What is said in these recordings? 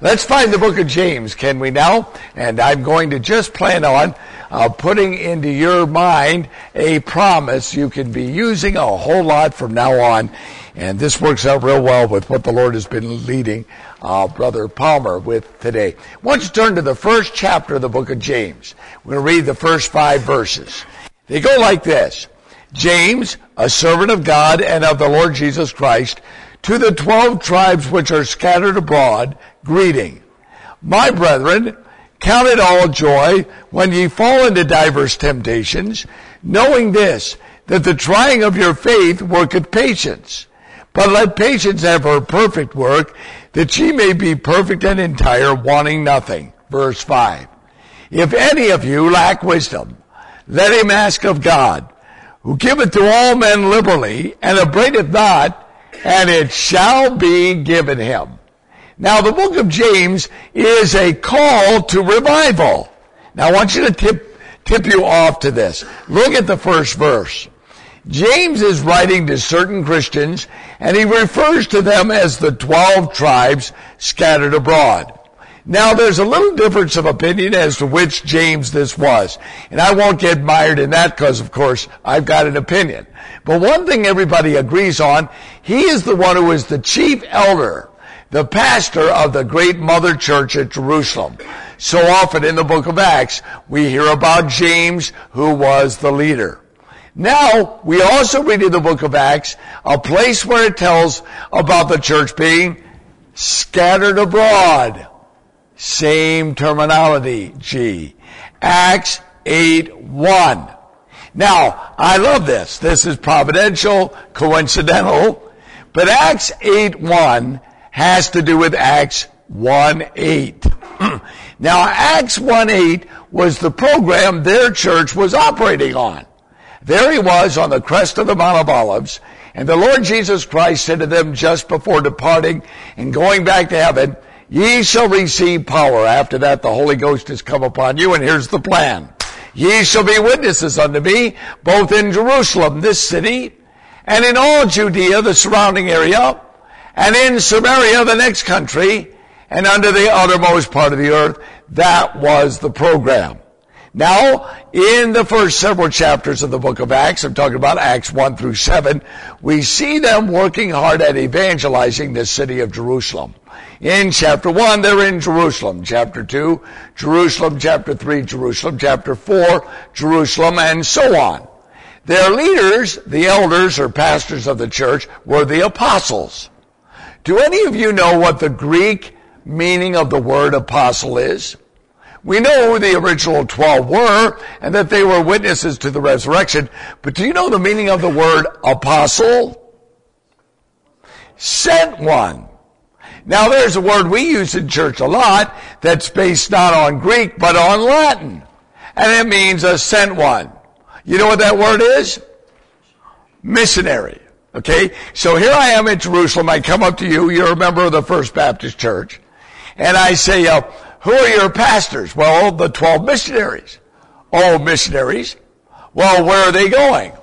Let's find the book of James, can we now? And I'm going to just plan on putting into your mind a promise you can be using a whole lot from now on. And this works out real well with what the Lord has been leading Brother Palmer with today. Why don't you turn to the first chapter of the book of James. We're going to read the first 5 verses. They go like this. James, a servant of God and of the Lord Jesus Christ, to the 12 tribes which are scattered abroad, greeting. My brethren, count it all joy when ye fall into divers temptations, knowing this, that the trying of your faith worketh patience. But let patience have her perfect work, that ye may be perfect and entire, wanting nothing. Verse 5. If any of you lack wisdom, let him ask of God, who giveth to all men liberally, and upbraideth not, and it shall be given him. Now the book of James is a call to revival. Now I want you to tip you off to this. Look at the first verse. James is writing to certain Christians, and he refers to them as the 12 tribes scattered abroad. Now there's a little difference of opinion as to which James this was. And I won't get mired in that because, of course, I've got an opinion. But one thing everybody agrees on, he is the one who is the chief elder, the pastor of the great mother church at Jerusalem. So often in the book of Acts, we hear about James, who was the leader. Now, we also read in the book of Acts a place where it tells about the church being scattered abroad. Same terminology, G. Acts 8:1. Now, I love this. This is providential, coincidental, but Acts 8:1 has to do with Acts 1:8. Now, Acts 1:8 was the program their church was operating on. There he was on the crest of the Mount of Olives, and the Lord Jesus Christ said to them just before departing and going back to heaven, ye shall receive power. After that, the Holy Ghost has come upon you, and here's the plan. Ye shall be witnesses unto me, both in Jerusalem, this city, and in all Judea, the surrounding area, and in Samaria, the next country, and unto the uttermost part of the earth. That was the program. Now, in the first several chapters of the book of Acts, I'm talking about Acts 1 through 7, we see them working hard at evangelizing the city of Jerusalem. In chapter 1, they're in Jerusalem. Chapter 2, Jerusalem. Chapter 3, Jerusalem. Chapter 4, Jerusalem, and so on. Their leaders, the elders or pastors of the church, were the apostles. Do any of you know what the Greek meaning of the word apostle is? We know who the original 12 were, and that they were witnesses to the resurrection, but do you know the meaning of the word apostle? Sent one. Now there's a word we use in church a lot that's based not on Greek but on Latin. And it means a sent one. You know what that word is? Missionary. Okay? So here I am in Jerusalem. I come up to you. You're a member of the First Baptist Church. And I say, who are your pastors? Well, the 12 missionaries. Oh, missionaries. Well, where are they going?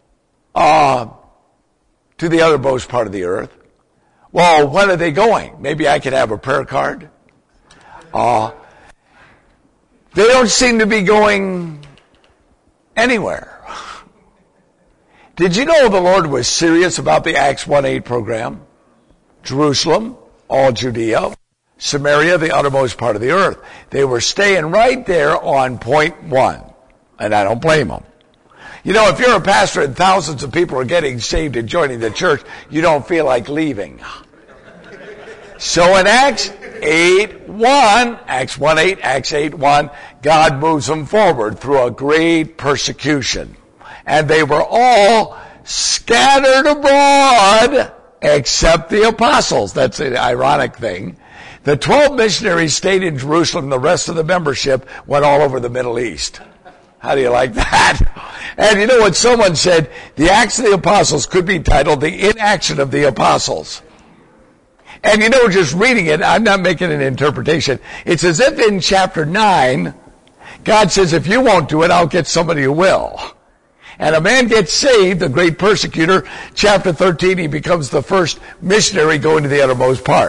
To the uttermost part of the earth. Well, when are they going? Maybe I could have a prayer card. They don't seem to be going anywhere. Did you know the Lord was serious about the Acts 1:8 program? Jerusalem, all Judea, Samaria, the uttermost part of the earth. They were staying right there on point 1. And I don't blame them. You know, if you're a pastor and thousands of people are getting saved and joining the church, you don't feel like leaving. So in Acts 8:1, Acts 1:8, Acts 8:1, God moves them forward through a great persecution. And they were all scattered abroad except the apostles. That's an ironic thing. The 12 missionaries stayed in Jerusalem. The rest of the membership went all over the Middle East. How do you like that? And you know what someone said? The Acts of the Apostles could be titled The Inaction of the Apostles. And you know, just reading it, I'm not making an interpretation. It's as if in chapter 9, God says, if you won't do it, I'll get somebody who will. And a man gets saved, the great persecutor. Chapter 13, he becomes the first missionary going to the uttermost part.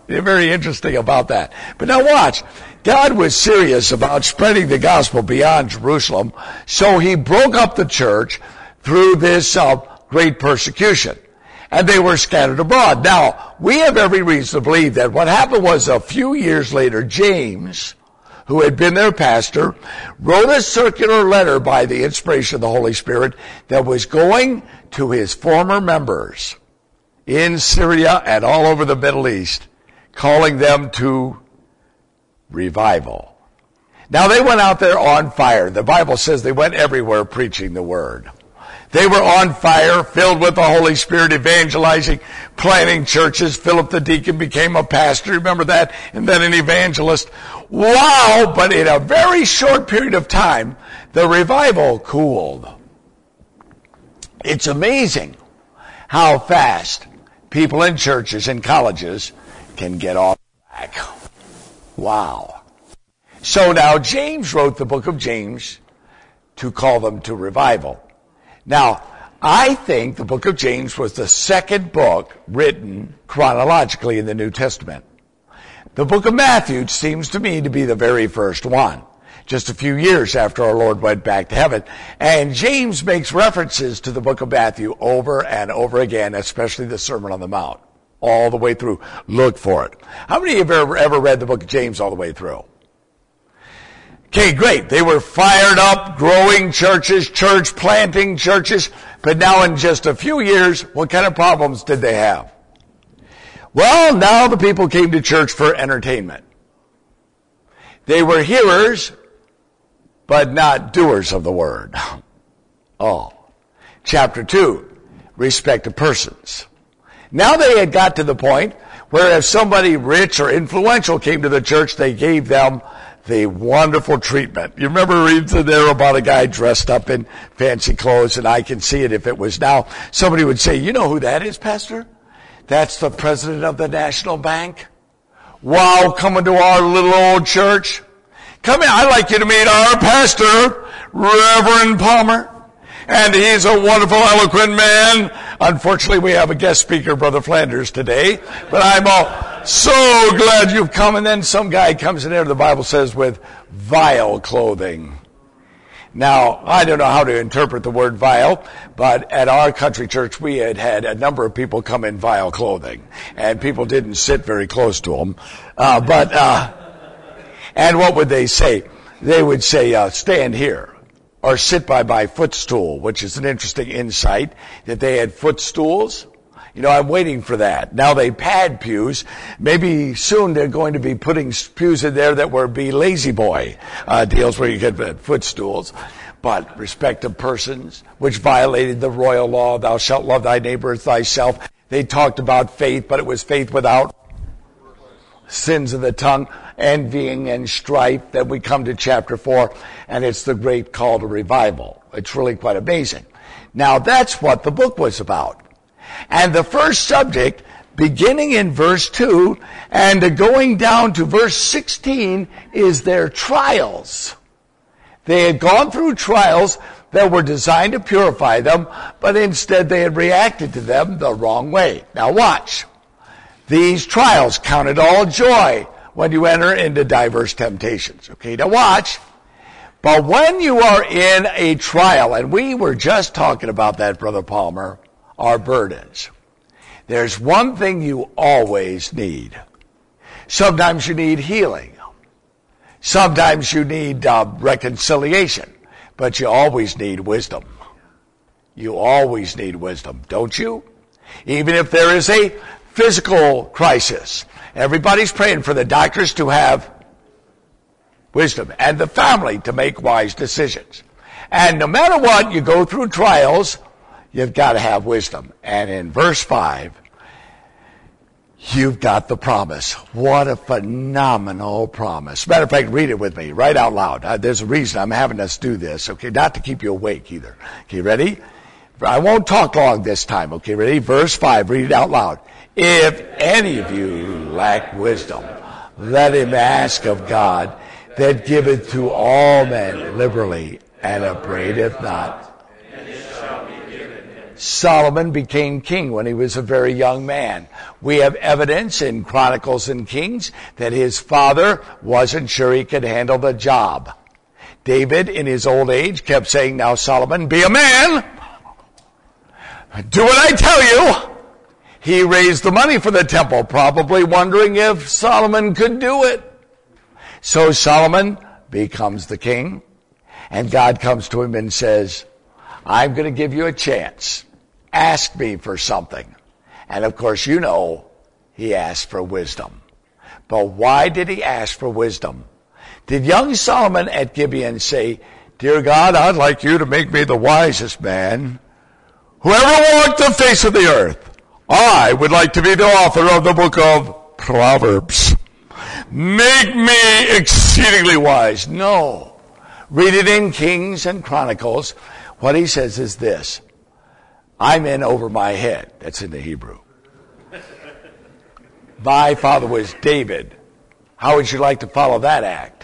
Very interesting about that. But now watch. God was serious about spreading the gospel beyond Jerusalem, so he broke up the church through this great persecution. And they were scattered abroad. Now, we have every reason to believe that what happened was a few years later, James, who had been their pastor, wrote a circular letter by the inspiration of the Holy Spirit that was going to his former members in Syria and all over the Middle East, calling them to revival. Now they went out there on fire. The Bible says they went everywhere preaching the word. They were on fire, filled with the Holy Spirit, evangelizing, planting churches. Philip the deacon became a pastor, remember that? And then an evangelist. Wow! But in a very short period of time, the revival cooled. It's amazing how fast people in churches and colleges can get off track. Wow. So now James wrote the book of James to call them to revival. Now, I think the book of James was the second book written chronologically in the New Testament. The book of Matthew seems to me to be the very first one, just a few years after our Lord went back to heaven. And James makes references to the book of Matthew over and over again, especially the Sermon on the Mount, all the way through. Look for it. How many of you have ever read the book of James all the way through? Okay, great. They were fired up, growing churches, church planting churches. But now in just a few years, what kind of problems did they have? Well, now the people came to church for entertainment. They were hearers, but not doers of the word. Oh. Chapter 2, respect of persons. Now they had got to the point where if somebody rich or influential came to the church, they gave them the wonderful treatment. You remember reading there about a guy dressed up in fancy clothes, and I can see it if it was now. Somebody would say, you know who that is, Pastor? That's the president of the National Bank. Wow, coming to our little old church. Come in, I'd like you to meet our pastor, Reverend Palmer. And he's a wonderful, eloquent man. Unfortunately, we have a guest speaker, Brother Flanders, today. But I'm so glad you've come. And then some guy comes in there, the Bible says, with vile clothing. Now, I don't know how to interpret the word vile, but at our country church, we had a number of people come in vile clothing. And people didn't sit very close to them. And what would they say? They would say, stand here. Or sit by my footstool, which is an interesting insight that they had footstools. You know, I'm waiting for that. Now they pad pews. Maybe soon they're going to be putting pews in there that would be lazy boy deals where you get footstools. But respect of persons, which violated the royal law, thou shalt love thy neighbor as thyself. They talked about faith, but it was faith without sins of the tongue, envying and strife. Then we come to chapter 4, and it's the great call to revival. It's really quite amazing. Now that's what the book was about. And the first subject, beginning in verse 2 and going down to verse 16, is their trials. They had gone through trials that were designed to purify them, but instead they had reacted to them the wrong way. Now watch. These trials count it all joy when you enter into diverse temptations. Okay, now watch. But when you are in a trial, and we were just talking about that, Brother Palmer, our burdens. There's one thing you always need. Sometimes you need healing. Sometimes you need reconciliation. But you always need wisdom. You always need wisdom, don't you? Even if there is a physical crisis. Everybody's praying for the doctors to have wisdom and the family to make wise decisions. And no matter what, you go through trials, you've got to have wisdom. And in verse 5, you've got the promise. What a phenomenal promise. Matter of fact, read it with me, right out loud. There's a reason I'm having us do this, okay? Not to keep you awake either. Okay, ready? I won't talk long this time, okay? Ready? Verse 5, read it out loud. If any of you lack wisdom, let him ask of God, that giveth to all men liberally, and upbraideth not. And it shall be given him. Solomon became king when he was a very young man. We have evidence in Chronicles and Kings that his father wasn't sure he could handle the job. David, in his old age, kept saying, now Solomon, be a man. Do what I tell you. He raised the money for the temple, probably wondering if Solomon could do it. So Solomon becomes the king, and God comes to him and says, I'm going to give you a chance. Ask me for something. And of course, you know, he asked for wisdom. But why did he ask for wisdom? Did young Solomon at Gibeon say, dear God, I'd like you to make me the wisest man who ever walked the face of the earth? I would like to be the author of the book of Proverbs. Make me exceedingly wise. No. Read it in Kings and Chronicles. What he says is this. I'm in over my head. That's in the Hebrew. My father was David. How would you like to follow that act?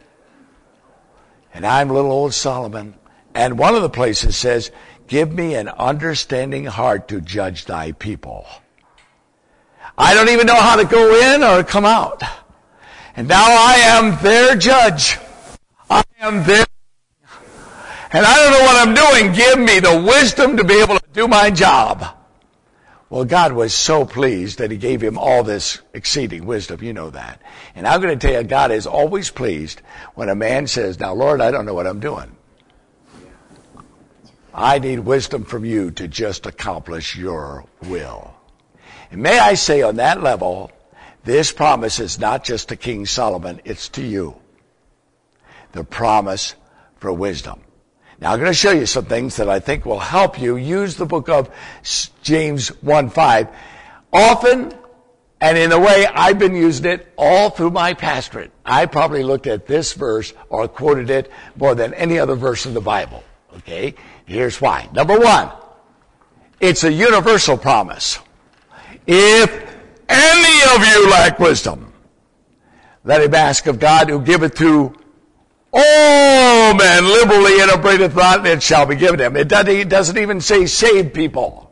And I'm little old Solomon. And one of the places says, give me an understanding heart to judge thy people. I don't even know how to go in or come out. And now I am their judge. I am their, and I don't know what I'm doing. Give me the wisdom to be able to do my job. Well, God was so pleased that he gave him all this exceeding wisdom. You know that. And I'm going to tell you, God is always pleased when a man says, now, Lord, I don't know what I'm doing. I need wisdom from you to just accomplish your will. And may I say on that level, this promise is not just to King Solomon, it's to you. The promise for wisdom. Now I'm going to show you some things that I think will help you use the book of James 1:5 often, and in a way I've been using it all through my pastorate. I probably looked at this verse or quoted it more than any other verse in the Bible. Okay? Here's why. Number one, it's a universal promise. If any of you lack wisdom, let him ask of God who giveth to all men liberally and upbraideth not, and it shall be given him. It doesn't even say save people.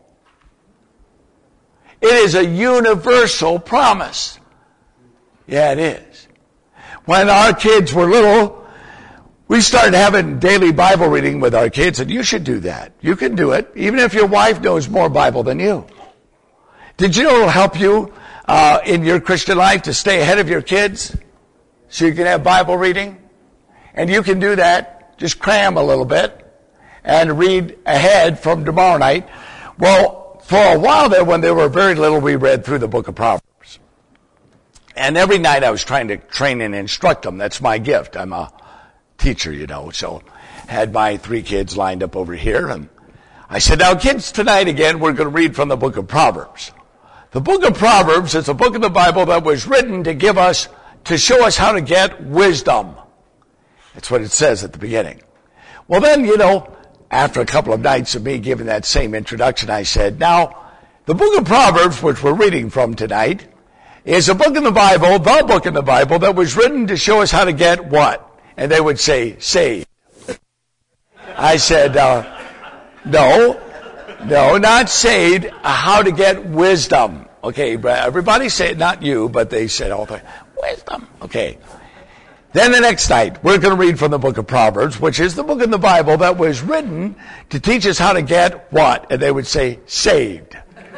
It is a universal promise. Yeah, it is. When our kids were little, we started having daily Bible reading with our kids, and you should do that. You can do it, even if your wife knows more Bible than you. Did you know it'll help you in your Christian life to stay ahead of your kids so you can have Bible reading? And you can do that. Just cram a little bit and read ahead from tomorrow night. Well, for a while there, when they were very little, we read through the book of Proverbs. And every night I was trying to train and instruct them. That's my gift. I'm a teacher, you know. So had my 3 kids lined up over here. And I said, now kids, tonight again, we're going to read from the book of Proverbs. The book of Proverbs is a book of the Bible that was written to show us how to get wisdom. That's what it says at the beginning. Well then, you know, after a couple of nights of me giving that same introduction, I said, now, the book of Proverbs, which we're reading from tonight, is a book in the Bible, the book in the Bible, that was written to show us how to get what? And they would say, saved. I said, no, not saved, how to get wisdom. Okay, everybody said, not you, but they said all the wisdom. Okay. Then the next night, we're going to read from the book of Proverbs, which is the book in the Bible that was written to teach us how to get what? And they would say, saved.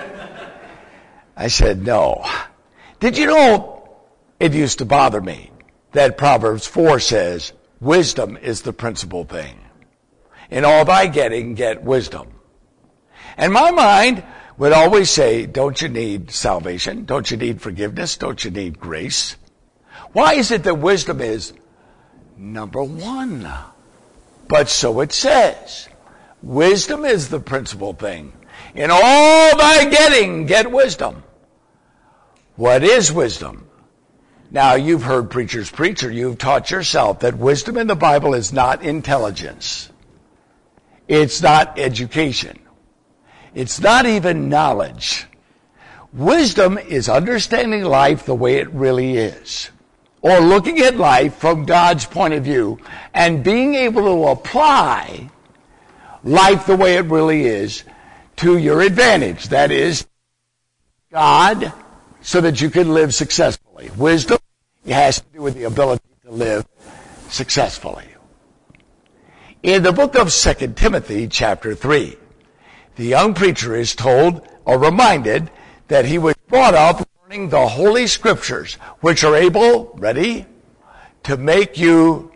I said, no. Did you know, it used to bother me that Proverbs 4 says, wisdom is the principal thing. In all thy getting, get wisdom. And my mind would always say, don't you need salvation? Don't you need forgiveness? Don't you need grace? Why is it that wisdom is number one? But so it says. Wisdom is the principal thing. In all thy getting, get wisdom. What is wisdom? Now, you've heard preachers preach, or you've taught yourself that wisdom in the Bible is not intelligence. It's not education. It's not even knowledge. Wisdom is understanding life the way it really is, or looking at life from God's point of view and being able to apply life the way it really is to your advantage. That is, God, so that you can live successfully. Wisdom, it has to do with the ability to live successfully. In the book of 2 Timothy, chapter 3, the young preacher is told or reminded that he was brought up learning the Holy Scriptures, which are able, ready, to make you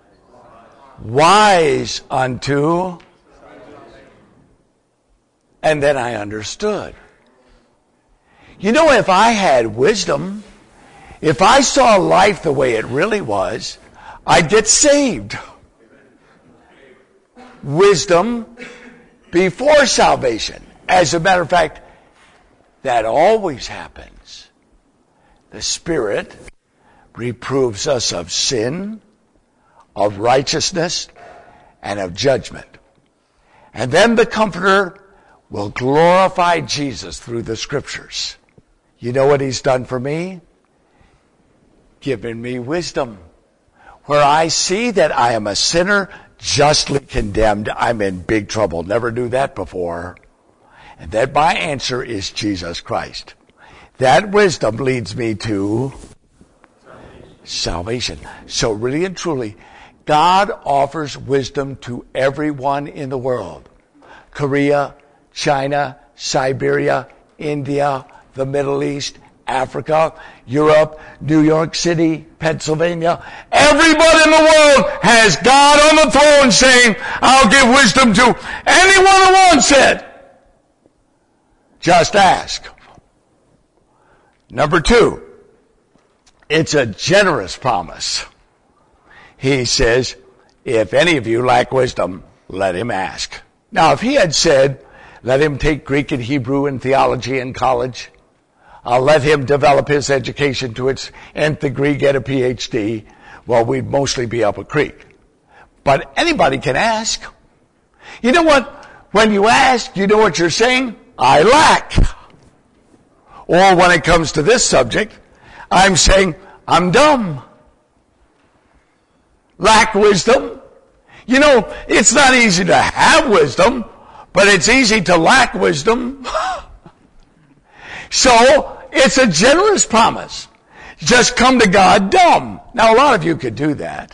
wise unto. And then I understood. You know, if I had wisdom, if I saw life the way it really was, I'd get saved. Wisdom before salvation. As a matter of fact, that always happens. The Spirit reproves us of sin, of righteousness, and of judgment. And then the Comforter will glorify Jesus through the Scriptures. You know what He's done for me? Given me wisdom. Where I see that I am a sinner, justly condemned, I'm in big trouble. Never knew that before. And that my answer is Jesus Christ. That wisdom leads me to salvation. So really and truly, God offers wisdom to everyone in the world. Korea, China, Siberia, India, the Middle East, Africa, Europe, New York City, Pennsylvania. Everybody in the world has God on the throne saying, I'll give wisdom to anyone who wants it. Just ask. Number 2, it's a generous promise. He says, if any of you lack wisdom, let him ask. Now, if he had said, let him take Greek and Hebrew and theology in college, let him develop his education to its nth degree, get a PhD, well, we'd mostly be up a creek. But anybody can ask. You know what? When you ask, you know what you're saying? I lack. Or when it comes to this subject, I'm saying, I'm dumb. Lack wisdom. You know, it's not easy to have wisdom, but it's easy to lack wisdom. So, it's a generous promise. Just come to God dumb. Now, a lot of you could do that.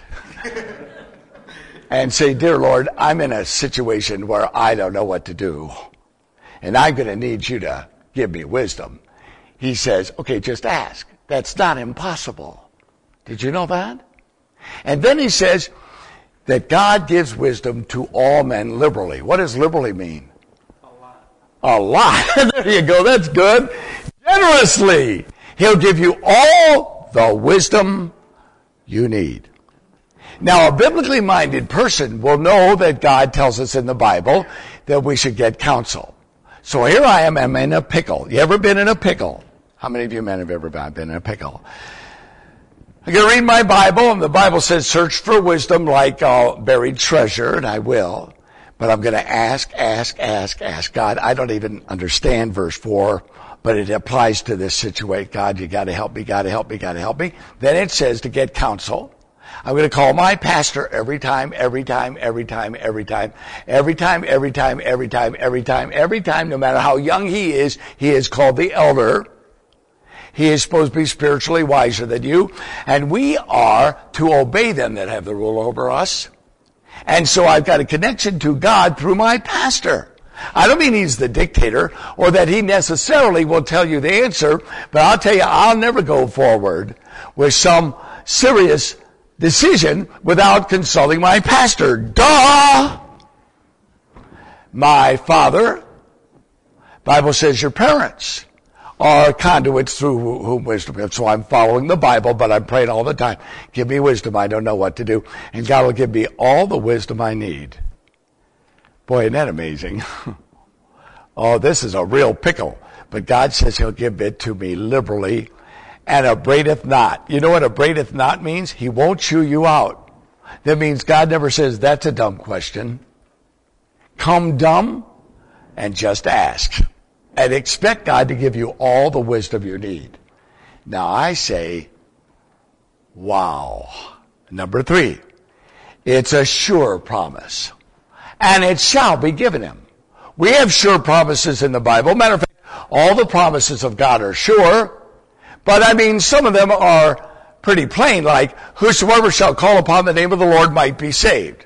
And say, dear Lord, I'm in a situation where I don't know what to do. And I'm going to need you to give me wisdom. He says, okay, just ask. That's not impossible. Did you know that? And then he says that God gives wisdom to all men liberally. What does liberally mean? A lot. There you go. That's good. Generously. He'll give you all the wisdom you need. Now, a biblically minded person will know that God tells us in the Bible that we should get counsel. So here I am, I'm in a pickle. You ever been in a pickle? How many of you men have ever been in a pickle? I'm going to read my Bible, and the Bible says, search for wisdom like buried treasure, and I will. But I'm going to ask God. I don't even understand verse 4, but it applies to this situation. God, you got to help me, got to help me, got to help me. Then it says to get counsel. I'm going to call my pastor every time, no matter how young he is called the elder. He is supposed to be spiritually wiser than you, and we are to obey them that have the rule over us. And so I've got a connection to God through my pastor. I don't mean he's the dictator or that he necessarily will tell you the answer, but I'll tell you, I'll never go forward with some serious decision without consulting my pastor. Duh! My father, Bible says your parents are conduits through whom wisdom is. So I'm following the Bible, but I'm praying all the time. Give me wisdom. I don't know what to do. And God will give me all the wisdom I need. Boy, isn't that amazing? Oh, this is a real pickle. But God says he'll give it to me liberally and abradeth not. You know what abradeth not means? He won't chew you out. That means God never says, that's a dumb question. Come dumb and just ask. And expect God to give you all the wisdom you need. Now I say, wow. Number 3, it's a sure promise. And it shall be given him. We have sure promises in the Bible. Matter of fact, all the promises of God are sure. But I mean, some of them are pretty plain, like, whosoever shall call upon the name of the Lord might be saved.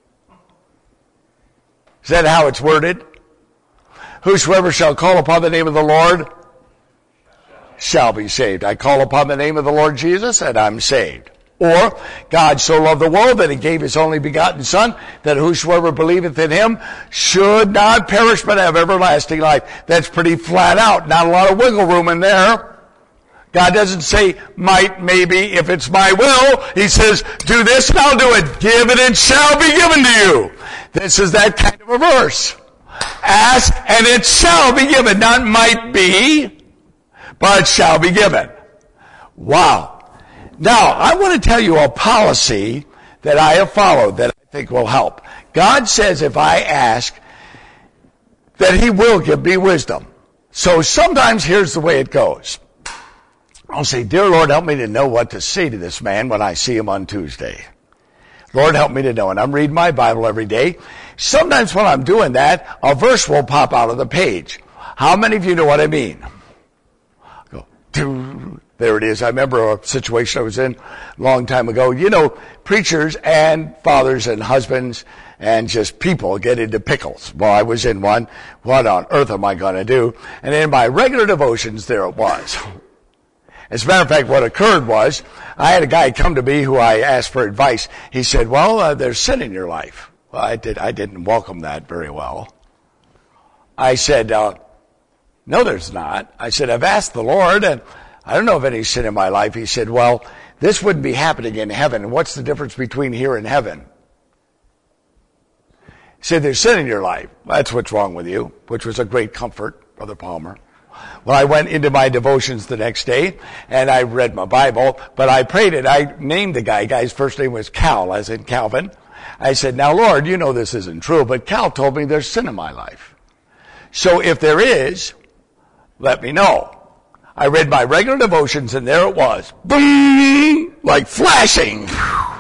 Is that how it's worded? Whosoever shall call upon the name of the Lord shall be saved. I call upon the name of the Lord Jesus and I'm saved. Or, God so loved the world that he gave his only begotten Son, that whosoever believeth in him should not perish but have everlasting life. That's pretty flat out. Not a lot of wiggle room in there. God doesn't say might, maybe, if it's my will. He says, do this and I'll do it. Give and it shall be given to you. This is that kind of a verse. Ask and it shall be given. Not might be, but shall be given. Wow. Now, I want to tell you a policy that I have followed that I think will help. God says if I ask, that he will give me wisdom. So sometimes here's the way it goes. I'll say, dear Lord, help me to know what to say to this man when I see him on Tuesday. Lord, help me to know. And I'm reading my Bible every day. Sometimes when I'm doing that, a verse will pop out of the page. How many of you know what I mean? Go, there it is. I remember a situation I was in a long time ago. You know, preachers and fathers and husbands and just people get into pickles. Well, I was in one. What on earth am I going to do? And in my regular devotions, there it was. As a matter of fact, what occurred was, I had a guy come to me who I asked for advice. He said, well, there's sin in your life. Well, I didn't welcome that very well. I said, no, there's not. I said, I've asked the Lord, and I don't know of any sin in my life. He said, well, this wouldn't be happening in heaven. What's the difference between here and heaven? He said, there's sin in your life. That's what's wrong with you, which was a great comfort, Brother Palmer. Well, I went into my devotions the next day, and I read my Bible, but I prayed it. I named the guy. Guy's first name was Cal, as in Calvin. I said, now, Lord, you know this isn't true, but Cal told me there's sin in my life. So if there is, let me know. I read my regular devotions, and there it was. Boom! Like flashing.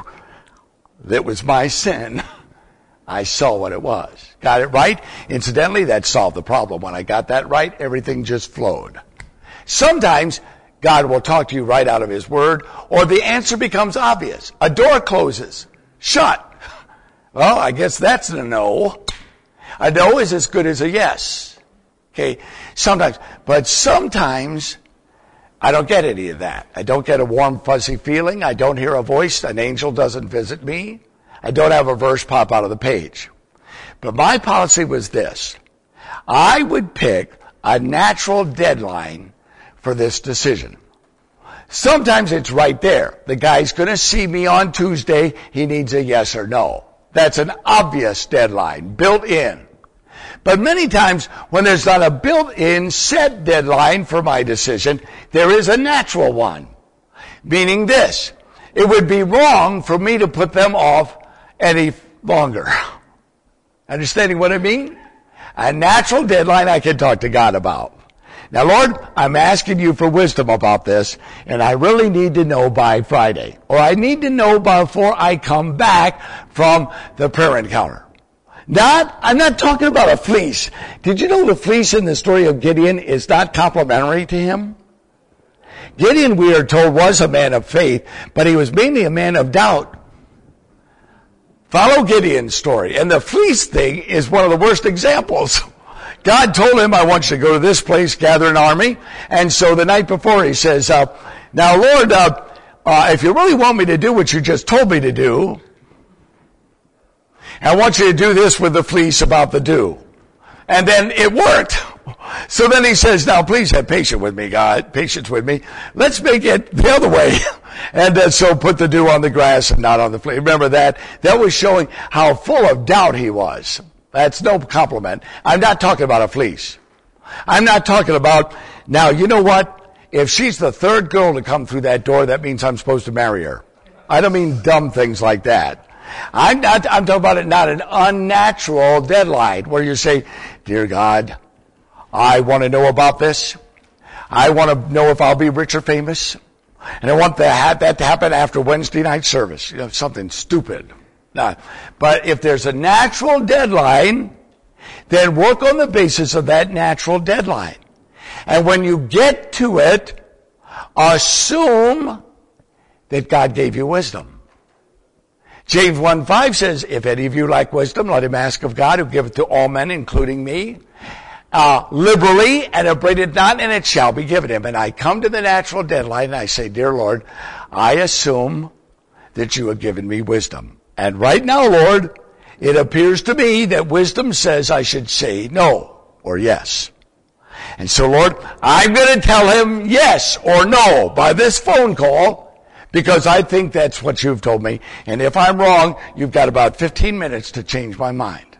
That was my sin. I saw what it was. Got it right? Incidentally, that solved the problem. When I got that right, everything just flowed. Sometimes God will talk to you right out of his word, or the answer becomes obvious. A door closes. Shut. Well, I guess that's a no. A no is as good as a yes. Okay? Sometimes. But sometimes, I don't get any of that. I don't get a warm, fuzzy feeling. I don't hear a voice. An angel doesn't visit me. I don't have a verse pop out of the page. But my policy was this. I would pick a natural deadline for this decision. Sometimes it's right there. The guy's going to see me on Tuesday. He needs a yes or no. That's an obvious deadline, built in. But many times when there's not a built-in set deadline for my decision, there is a natural one. Meaning this. It would be wrong for me to put them off any longer. Understanding what I mean? A natural deadline I can talk to God about. Now, Lord, I'm asking you for wisdom about this, and I really need to know by Friday. Or I need to know before I come back from the prayer encounter. I'm not talking about a fleece. Did you know the fleece in the story of Gideon is not complimentary to him? Gideon, we are told, was a man of faith, but he was mainly a man of doubt. Follow Gideon's story. And the fleece thing is one of the worst examples. God told him, I want you to go to this place, gather an army. And so the night before he says, now Lord, if you really want me to do what you just told me to do, I want you to do this with the fleece about the dew. And then it worked. So then he says, now please have patience with me, God. Patience with me. Let's make it the other way. And so put the dew on the grass and not on the fleece. Remember that? That was showing how full of doubt he was. That's no compliment. I'm not talking about a fleece. I'm not talking about, now you know what? If she's the third girl to come through that door, that means I'm supposed to marry her. I don't mean dumb things like that. I'm talking about it not an unnatural deadline where you say, dear God, I want to know about this. I want to know if I'll be rich or famous. And I want that to happen after Wednesday night service. You know, something stupid. But if there's a natural deadline, then work on the basis of that natural deadline. And when you get to it, assume that God gave you wisdom. James 1:5 says, if any of you lack wisdom, let him ask of God, who giveth to all men, including me, liberally, and upbraideth not, and it shall be given him. And I come to the natural deadline, and I say, dear Lord, I assume that you have given me wisdom. And right now, Lord, it appears to me that wisdom says I should say no or yes. And so, Lord, I'm going to tell him yes or no by this phone call because I think that's what you've told me. And if I'm wrong, you've got about 15 minutes to change my mind.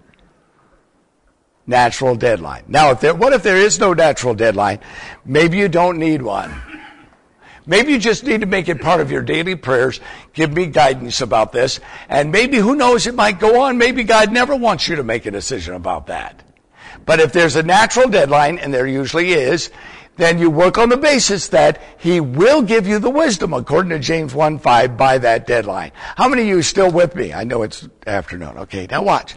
Natural deadline. Now, what if there is no natural deadline? Maybe you don't need one. Maybe you just need to make it part of your daily prayers. Give me guidance about this. And maybe, who knows, it might go on. Maybe God never wants you to make a decision about that. But if there's a natural deadline, and there usually is, then you work on the basis that he will give you the wisdom, according to James 1:5, by that deadline. How many of you are still with me? I know it's afternoon. Okay, now watch.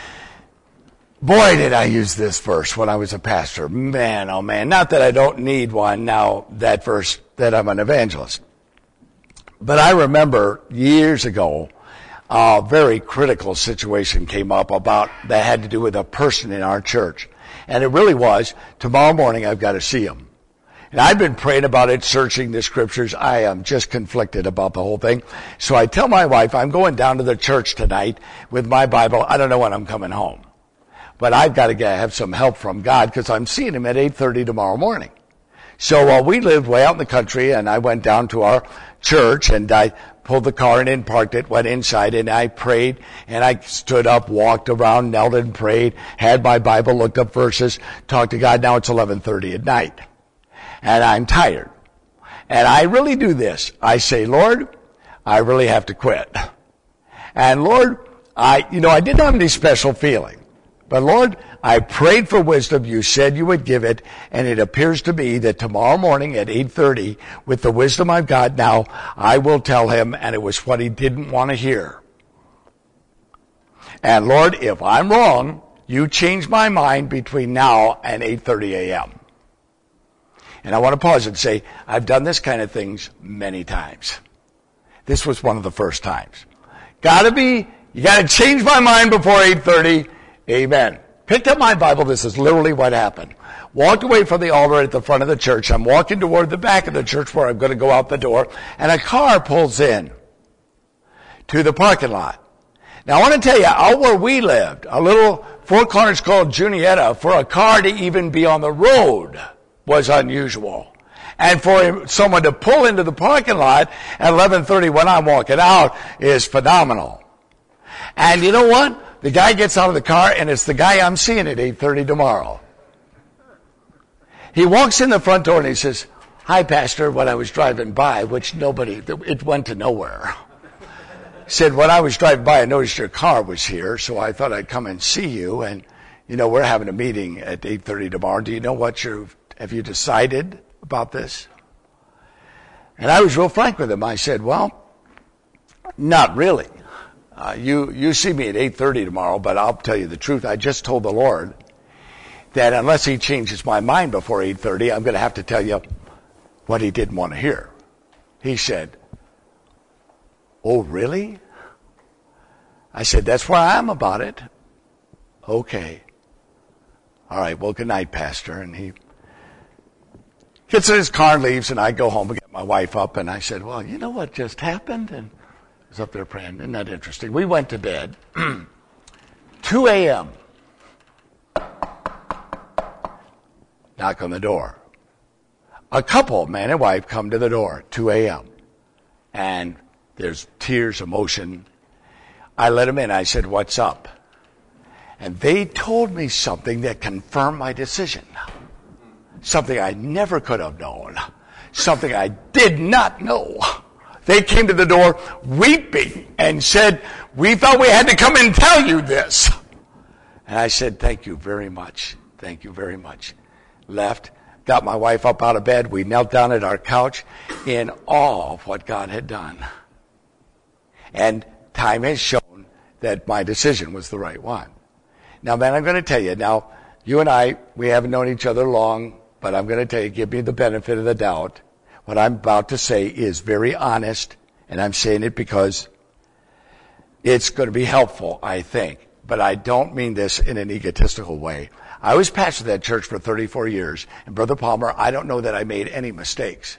Boy, did I use this verse when I was a pastor. Man, oh man. Not that I don't need one now, that verse, that I'm an evangelist. But I remember years ago, a very critical situation came up that had to do with a person in our church. And it really was, tomorrow morning I've got to see him. And I've been praying about it, searching the scriptures. I am just conflicted about the whole thing. So I tell my wife, I'm going down to the church tonight with my Bible. I don't know when I'm coming home. But I've got to have some help from God because I'm seeing him at 8:30 tomorrow morning. So we lived way out in the country, and I went down to our church, and I pulled the car in, parked it, went inside, and I prayed, and I stood up, walked around, knelt and prayed, had my Bible, looked up verses, talked to God. Now it's 11:30 at night, and I'm tired. And I really do this. I say, Lord, I really have to quit. And Lord, I didn't have any special feeling. But Lord, I prayed for wisdom. You said you would give it. And it appears to me that tomorrow morning at 8:30, with the wisdom I've got now, I will tell him, and it was what he didn't want to hear. And Lord, if I'm wrong, you change my mind between now and 8:30 a.m. And I want to pause and say, I've done this kind of things many times. This was one of the first times. You gotta change my mind before 8:30. Amen. Picked up my Bible. This is literally what happened. Walked away from the altar at the front of the church. I'm walking toward the back of the church where I'm going to go out the door. And a car pulls in to the parking lot. Now I want to tell you, out where we lived, a little Four Corners called Juniata, for a car to even be on the road was unusual. And for someone to pull into the parking lot at 11:30 when I'm walking out is phenomenal. And you know what? The guy gets out of the car, and it's the guy I'm seeing at 8:30 tomorrow. He walks in the front door, and he says, hi, Pastor, when I was driving by, it went to nowhere. He said, when I was driving by, I noticed your car was here, so I thought I'd come and see you, and, we're having a meeting at 8:30 tomorrow. Do you know have you decided about this? And I was real frank with him. I said, well, not really. You see me at 8:30 tomorrow, but I'll tell you the truth. I just told the Lord that unless he changes my mind before 8:30, I'm going to have to tell you what he didn't want to hear. He said, oh, really? I said, that's where I am about it. Okay. All right, well, good night, Pastor. And he gets in his car and leaves, and I go home and get my wife up, and I said, well, you know what just happened? And was up there praying. Isn't that interesting? We went to bed. 2 a.m. Knock on the door. A couple, man and wife, come to the door. 2 a.m. And there's tears, emotion. I let them in. I said, what's up? And they told me something that confirmed my decision. Something I never could have known. Something I did not know. They came to the door weeping and said, we thought we had to come and tell you this. And I said, thank you very much. Thank you very much. Left, got my wife up out of bed. We knelt down at our couch in awe of what God had done. And time has shown that my decision was the right one. Now, man, I'm going to tell you. Now, you and I, we haven't known each other long, but I'm going to tell you, give me the benefit of the doubt. What I'm about to say is very honest, and I'm saying it because it's going to be helpful, I think. But I don't mean this in an egotistical way. I was pastor of that church for 34 years, and Brother Palmer, I don't know that I made any mistakes.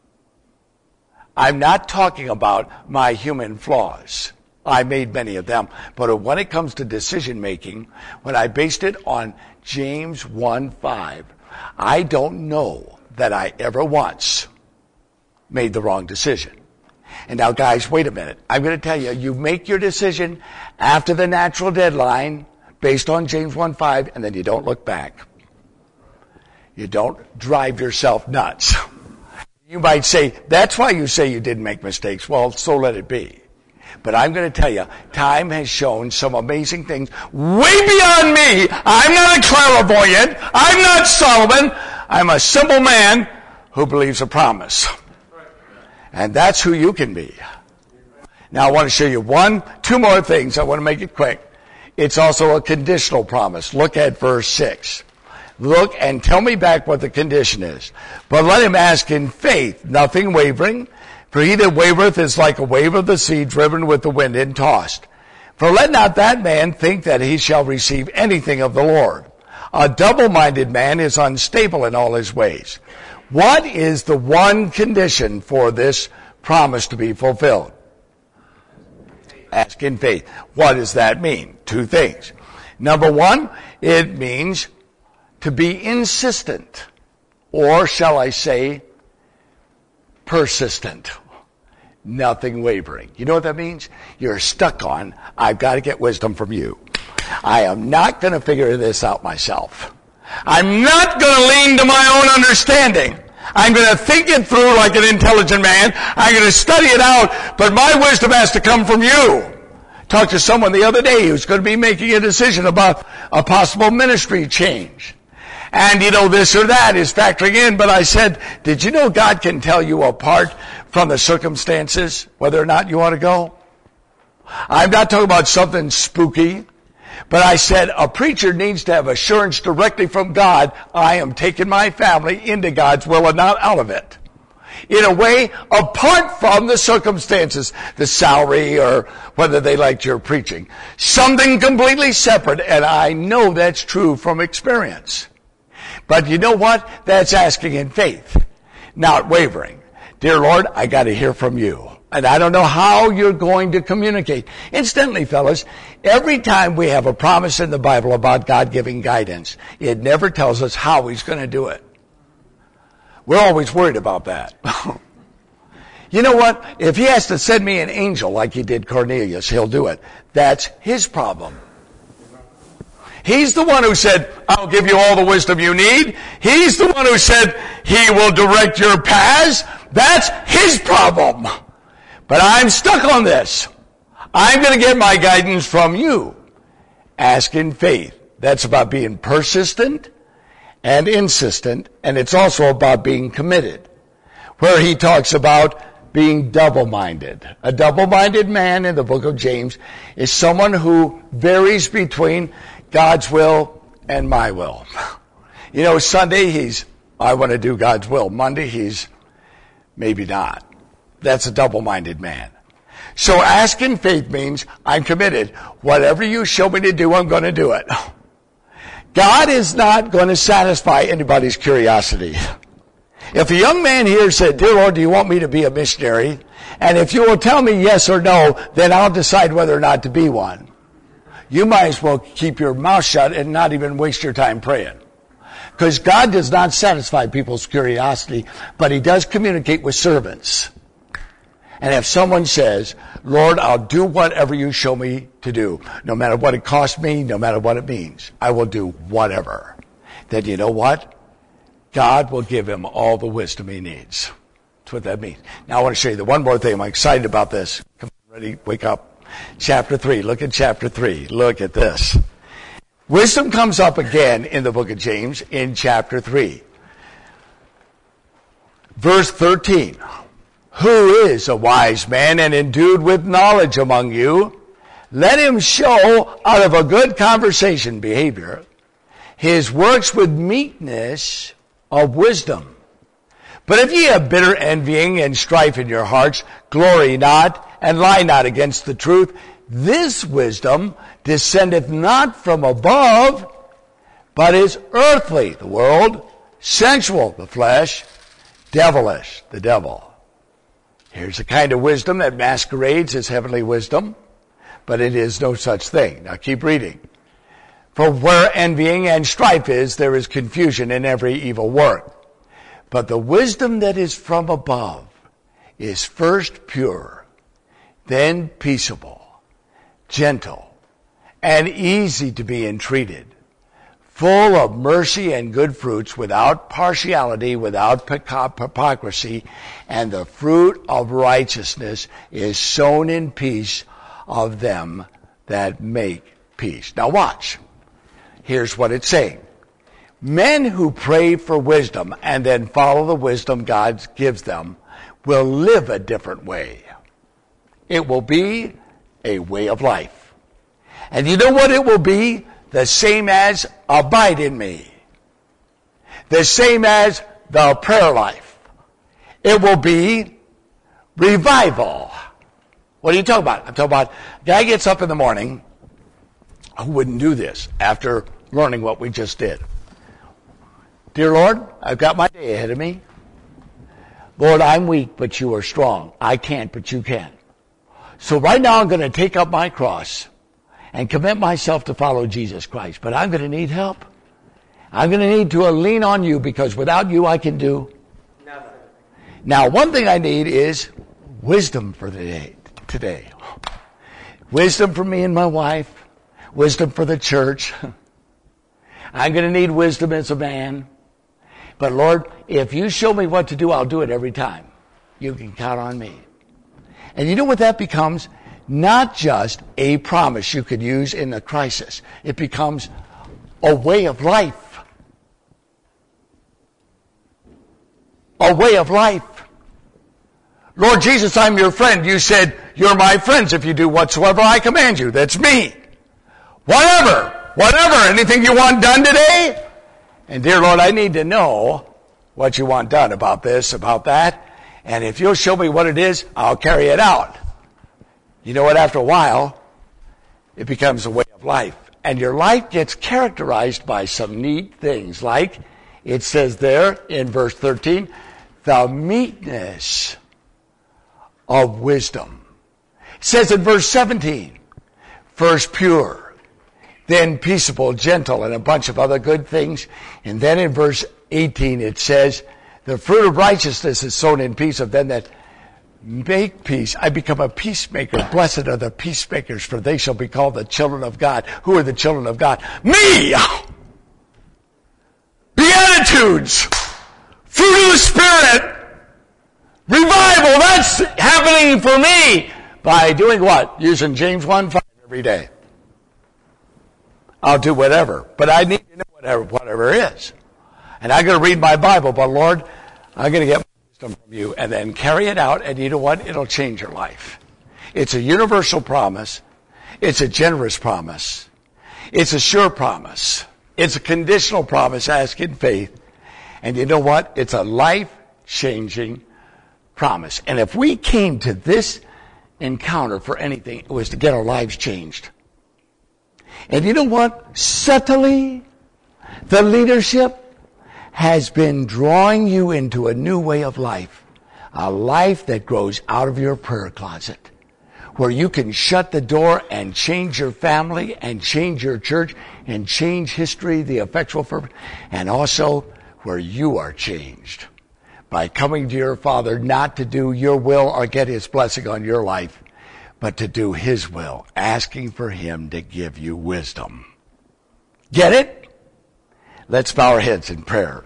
I'm not talking about my human flaws. I made many of them. But when it comes to decision making, when I based it on James 1:5, I don't know that I ever once made the wrong decision. And now, guys, wait a minute. I'm going to tell you, you make your decision after the natural deadline based on James 1:5, and then you don't look back. You don't drive yourself nuts. You might say, that's why you say you didn't make mistakes. Well, so let it be. But I'm going to tell you, time has shown some amazing things way beyond me. I'm not a clairvoyant. I'm not Solomon. I'm a simple man who believes a promise. And that's who you can be. Now I want to show you two more things. I want to make it quick. It's also a conditional promise. Look at verse 6. Look and tell me back what the condition is. But let him ask in faith, nothing wavering. For he that wavereth is like a wave of the sea driven with the wind and tossed. For let not that man think that he shall receive anything of the Lord. A double-minded man is unstable in all his ways. What is the one condition for this promise to be fulfilled? Ask in faith. What does that mean? Two things. Number one, it means to be insistent, or shall I say, persistent. Nothing wavering. You know what that means? You're stuck on, I've got to get wisdom from you. I am not going to figure this out myself. I'm not going to lean to my own understanding. I'm going to think it through like an intelligent man. I'm going to study it out, but my wisdom has to come from you. Talked to someone the other day who's going to be making a decision about a possible ministry change. And this or that is factoring in, but I said, did you know God can tell you apart from the circumstances whether or not you ought to go? I'm not talking about something spooky, but I said a preacher needs to have assurance directly from God, I am taking my family into God's will and not out of it. In a way, apart from the circumstances, the salary or whether they liked your preaching. Something completely separate, and I know that's true from experience. But you know what? That's asking in faith, not wavering. Dear Lord, I got to hear from you. And I don't know how you're going to communicate. Incidentally, fellas, every time we have a promise in the Bible about God giving guidance, it never tells us how he's going to do it. We're always worried about that. You know what? If he has to send me an angel like he did Cornelius, he'll do it. That's his problem. He's the one who said, I'll give you all the wisdom you need. He's the one who said, he will direct your paths. That's his problem. But I'm stuck on this. I'm going to get my guidance from you. Ask in faith. That's about being persistent and insistent, and it's also about being committed. Where he talks about being double-minded. A double-minded man in the book of James is someone who varies between God's will and my will. Sunday I want to do God's will. Monday he's maybe not. That's a double-minded man. So ask in faith means I'm committed. Whatever you show me to do, I'm going to do it. God is not going to satisfy anybody's curiosity. If a young man here said, Dear Lord, do you want me to be a missionary? And if you will tell me yes or no, then I'll decide whether or not to be one. You might as well keep your mouth shut and not even waste your time praying. Because God does not satisfy people's curiosity, but he does communicate with servants. And if someone says, Lord, I'll do whatever you show me to do, no matter what it costs me, no matter what it means, I will do whatever. Then you know what? God will give him all the wisdom he needs. That's what that means. Now I want to show you the one more thing. I'm excited about this. Come on, ready? Wake up. Chapter 3. Look at chapter 3. Look at this. Wisdom comes up again in the book of James in chapter 3. Verse 13. Who is a wise man and endued with knowledge among you? Let him show out of a good conversation behavior his works with meekness of wisdom. But if ye have bitter envying and strife in your hearts, glory not, and lie not against the truth. This wisdom descendeth not from above, but is earthly, the world, sensual, the flesh, devilish, the devil. Here's a kind of wisdom that masquerades as heavenly wisdom, but it is no such thing. Now keep reading. For where envying and strife is, there is confusion in every evil work. But the wisdom that is from above is first pure, then peaceable, gentle, and easy to be entreated, full of mercy and good fruits, without partiality, without hypocrisy, and the fruit of righteousness is sown in peace of them that make peace. Now watch. Here's what it's saying. Men who pray for wisdom and then follow the wisdom God gives them will live a different way. It will be a way of life. And you know what it will be? The same as abide in me. The same as the prayer life. It will be revival. What are you talking about? I'm talking about a guy gets up in the morning. Who wouldn't do this after learning what we just did? Dear Lord, I've got my day ahead of me. Lord, I'm weak, but you are strong. I can't, but you can. So right now I'm going to take up my cross and commit myself to follow Jesus Christ. But I'm going to need help. I'm going to need to lean on you, because without you I can do nothing. Now, one thing I need is wisdom for the day today. Wisdom for me and my wife. Wisdom for the church. I'm going to need wisdom as a man. But Lord, if you show me what to do, I'll do it every time. You can count on me. And you know what that becomes? Not just a promise you could use in a crisis. It becomes a way of life. A way of life. Lord Jesus, I'm your friend. You said, you're my friends if you do whatsoever I command you. That's me. Whatever, anything you want done today? And dear Lord, I need to know what you want done about this, about that. And if you'll show me what it is, I'll carry it out. You know what? After a while, it becomes a way of life. And your life gets characterized by some neat things. Like it says there in verse 13, the meekness of wisdom. It says in verse 17, first pure, then peaceable, gentle, and a bunch of other good things. And then in verse 18 it says, the fruit of righteousness is sown in peace of them that make peace. I become a peacemaker. Blessed are the peacemakers, for they shall be called the children of God. Who are the children of God? Me! Beatitudes! Fruit of the Spirit! Revival! That's happening for me! By doing what? Using James 1:5 every day. I'll do whatever. But I need to know whatever is. And I'm going to read my Bible, but Lord, I'm going to get wisdom from you and then carry it out, and you know what? It'll change your life. It's a universal promise. It's a generous promise. It's a sure promise. It's a conditional promise asked in faith. And you know what? It's a life-changing promise. And if we came to this encounter for anything, it was to get our lives changed. And you know what? Subtly, the leadership has been drawing you into a new way of life. A life that grows out of your prayer closet. Where you can shut the door and change your family and change your church and change history, the effectual fervent, and also where you are changed by coming to your Father not to do your will or get His blessing on your life, but to do His will, asking for Him to give you wisdom. Get it? Let's bow our heads in prayer.